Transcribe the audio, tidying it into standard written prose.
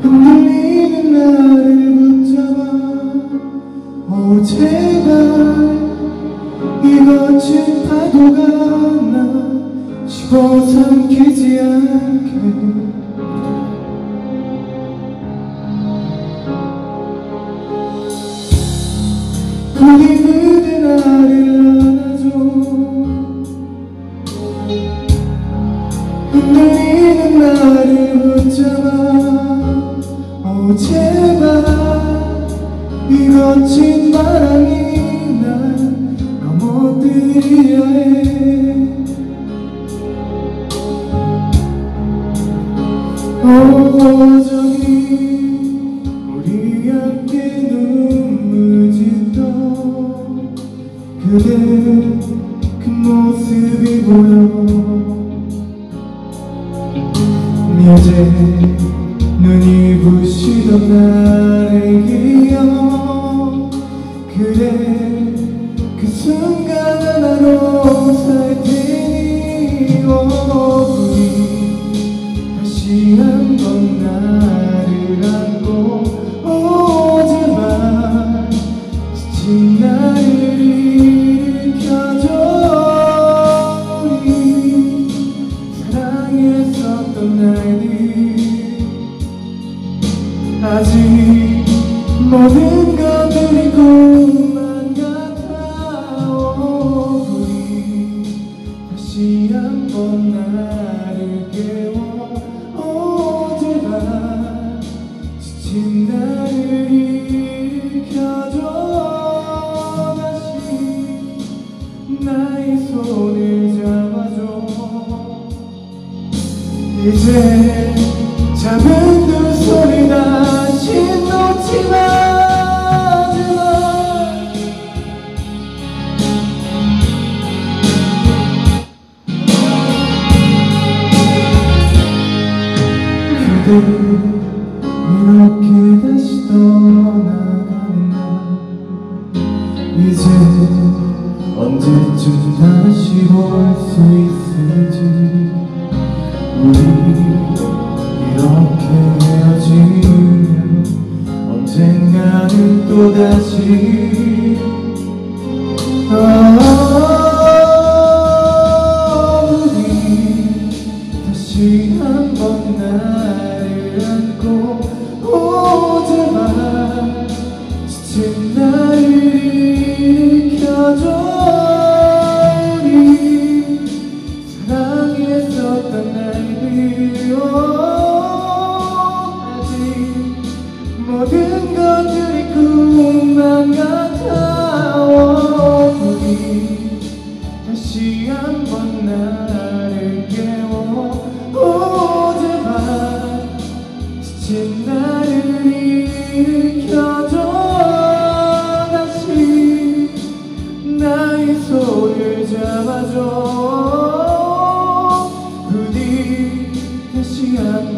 흔들리는 나를 붙잡아 제발 이 거친 파도가 나 집어삼키지 않게 부디 그대 나를 안아줘 흔들리는 나를 붙잡아 제발 이 거친 바람이 날 넘어뜨려야 해 저기 우리 함께 눈물 짓던 그대 그 모습이 보여 이제 눈이 부시던 나의 기억 그래 그 순간 하나로 살 테니 우리 다시 한번 나를 안고 제발 지친 나를 일으켜줘 우리 사랑했었던 날들 아직 모든 것들이 꿈만 같아 우리 다시 한번 나를 깨워 제발 지친 나를 일으켜줘 다시 나의 손을 잡아줘 이제 작은 두 손을 다시 놓지 마지마 그대 이렇게 다시 떠나가는 날 이제 언제쯤 다시 볼 수 있을지 우리 이렇게 헤어지면 언젠가는 또다시 우리 다시 한번 나를 안고 제발 지친 나를 일으켜줘 우리 사랑했었던 날들 아직 모든 것들이 꿈만 같아 우리 다시 한번 나를 깨워 제발 지친 나를 일으켜줘 다시 나의 손을 잡아줘 부디 다시 한번